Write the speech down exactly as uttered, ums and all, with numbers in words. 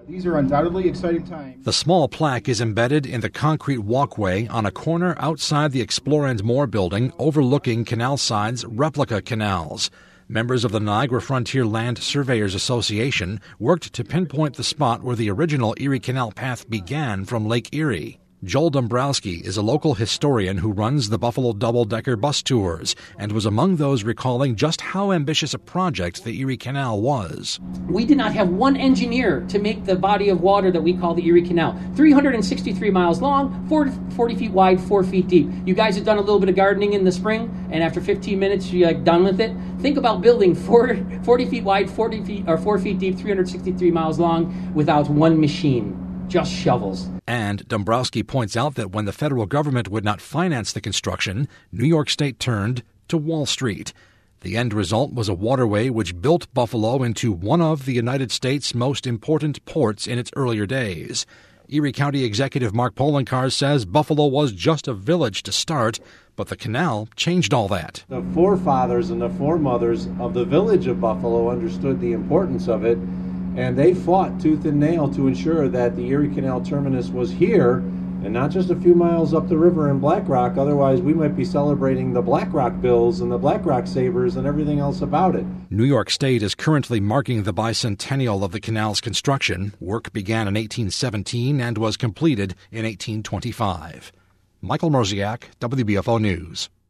These are undoubtedly exciting times. The small plaque is embedded in the concrete walkway on a corner outside the Explore and More building overlooking Canalside's replica canals. Members of the Niagara Frontier Land Surveyors Association worked to pinpoint the spot where the original Erie Canal path began from Lake Erie. Joel Dombrowski is a local historian who runs the Buffalo Double-Decker bus tours and was among those recalling just how ambitious a project the Erie Canal was. We did not have one engineer to make the body of water that we call the Erie Canal. three hundred sixty-three miles long, forty feet wide, four feet deep. You guys have done a little bit of gardening in the spring, and after fifteen minutes, you're like done with it. Think about building forty feet wide, forty feet or four feet deep, three hundred sixty-three miles long without one machine. Just shovels. And Dombrowski points out that when the federal government would not finance the construction, New York State turned to Wall Street. The end result was a waterway which built Buffalo into one of the United States' most important ports in its earlier days. Erie County Executive Mark Poloncarz says Buffalo was just a village to start, but the canal changed all that. The forefathers and the foremothers of the village of Buffalo understood the importance of it, and they fought tooth and nail to ensure that the Erie Canal terminus was here and not just a few miles up the river in Black Rock. Otherwise, we might be celebrating the Black Rock Bills and the Black Rock Sabres and everything else about it. New York State is currently marking the bicentennial of the canal's construction. Work began in eighteen seventeen and was completed in eighteen twenty-five. Michael Mroziak, W B F O News.